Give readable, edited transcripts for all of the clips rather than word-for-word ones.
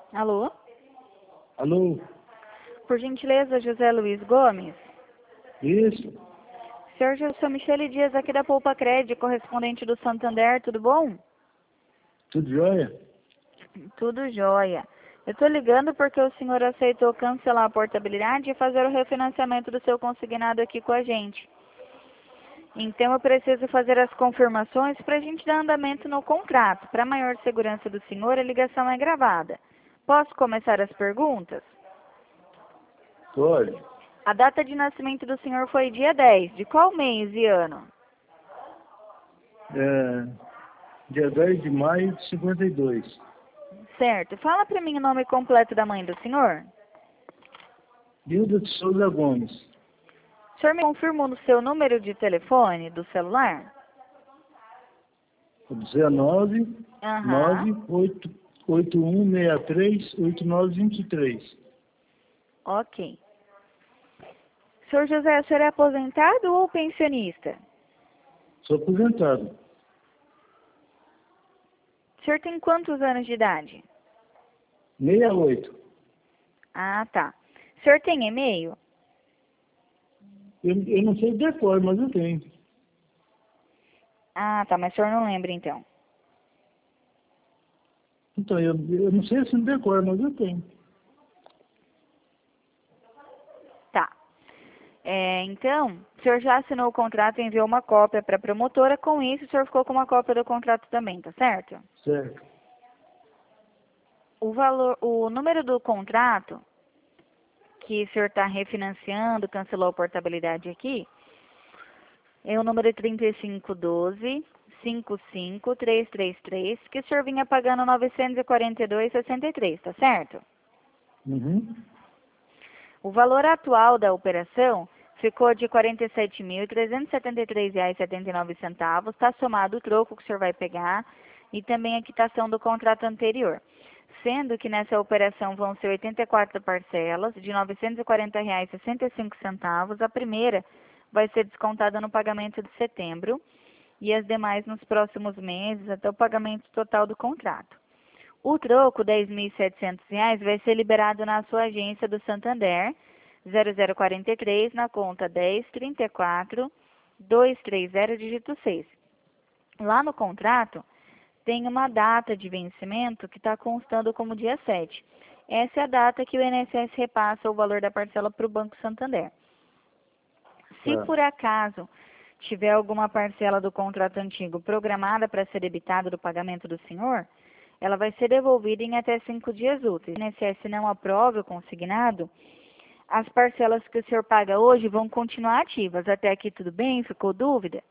Alô? Alô? Por gentileza, José Luiz Gomes? Isso? Sou Michele Dias aqui da Poupa Cred, correspondente do Santander, tudo bom? Tudo jóia? Tudo jóia. Eu estou ligando porque o senhor aceitou cancelar a portabilidade e fazer o refinanciamento do seu consignado aqui com a gente. Então eu preciso fazer as confirmações para a gente dar andamento no contrato. Para maior segurança do senhor, a ligação é gravada. Posso começar as perguntas? Pode. A data de nascimento do senhor foi dia 10. De qual mês e ano? Dia 10 de maio de 52. Certo. Fala para mim o nome completo da mãe do senhor. Hilda de Souza Gomes. O senhor me confirmou no seu número de telefone do celular? 19 Aham. 98163 8923. Ok. Senhor José, o senhor é aposentado ou pensionista? Sou aposentado. O senhor tem quantos anos de idade? 68. Ah, tá. O senhor tem e-mail? Eu não sei de cor, mas eu tenho. Ah, tá, mas o senhor não lembra então. Então, eu não sei se de cor, mas eu tenho. Tá. Então, o senhor já assinou o contrato e enviou uma cópia para a promotora. Com isso, o senhor ficou com uma cópia do contrato também, tá certo? Certo. O número do contrato que o senhor está refinanciando, cancelou a portabilidade aqui, é o número 3512-55333, que o senhor vinha pagando 942,63, tá certo? Uhum. O valor atual da operação ficou de R$ 47.373,79, está somado o troco que o senhor vai pegar e também a quitação do contrato anterior. Sendo que nessa operação vão ser 84 parcelas de R$ 940,65. A primeira vai ser descontada no pagamento de setembro e as demais nos próximos meses até o pagamento total do contrato. O troco, R$ 10.700, vai ser liberado na sua agência do Santander, 0043, na conta 1034-230, dígito 6. Lá no contrato, tem uma data de vencimento que está constando como dia 7. Essa é a data que o INSS repassa o valor da parcela para o Banco Santander. Se Tá. por acaso tiver alguma parcela do contrato antigo programada para ser debitada do pagamento do senhor, ela vai ser devolvida em até 5 dias úteis. Se o INSS não aprove o consignado, as parcelas que o senhor paga hoje vão continuar ativas. Até aqui tudo bem? Ficou dúvida?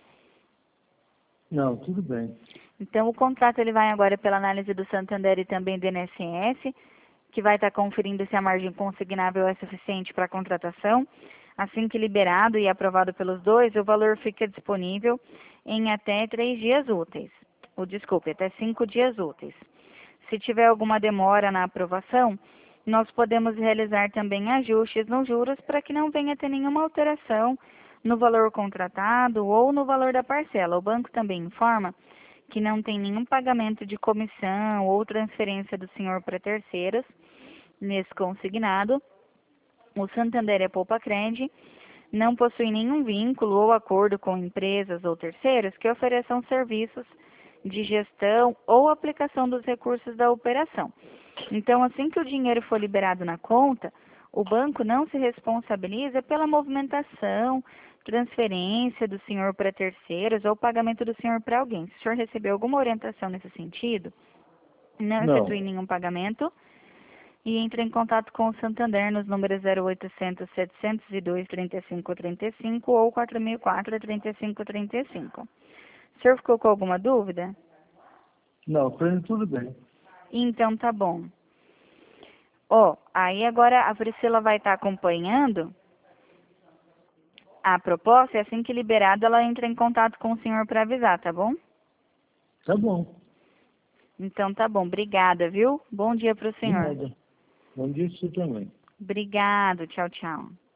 Não, tudo bem. Então, o contrato ele vai agora pela análise do Santander e também do INSS, que vai estar conferindo se a margem consignável é suficiente para a contratação. Assim que liberado e aprovado pelos dois, o valor fica disponível em até 3 dias úteis. Até 5 dias úteis. Se tiver alguma demora na aprovação, nós podemos realizar também ajustes nos juros para que não venha ter nenhuma alteração no valor contratado ou no valor da parcela. O banco também informa que não tem nenhum pagamento de comissão ou transferência do senhor para terceiros nesse consignado. O Santander e a Poupa Cred não possuem nenhum vínculo ou acordo com empresas ou terceiros que ofereçam serviços de gestão ou aplicação dos recursos da operação. Então, assim que o dinheiro for liberado na conta, o banco não se responsabiliza pela movimentação, transferência do senhor para terceiros ou pagamento do senhor para alguém. Se o senhor recebeu alguma orientação nesse sentido, não efetue nenhum pagamento e entre em contato com o Santander nos números 0800 702 3535 ou 4004 3535. O senhor ficou com alguma dúvida? Não, para mim tudo bem. Então tá bom. Aí agora a Priscila vai estar acompanhando a proposta e assim que liberado ela entra em contato com o senhor para avisar, tá bom? Tá bom. Então tá bom, obrigada, viu? Bom dia para o De senhor. nada. Bom dia para você também. Obrigado, tchau, tchau.